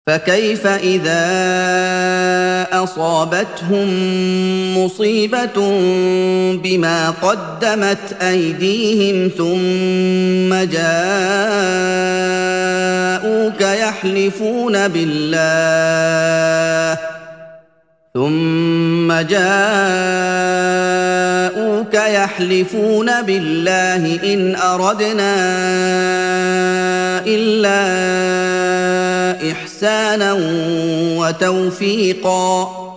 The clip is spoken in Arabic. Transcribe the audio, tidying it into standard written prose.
فكيف إذا أصابتهم مصيبة بما قدمت أيديهم ثم جاءوك يحلفون بالله إن أردنا إلا إحسانا وتوفيقا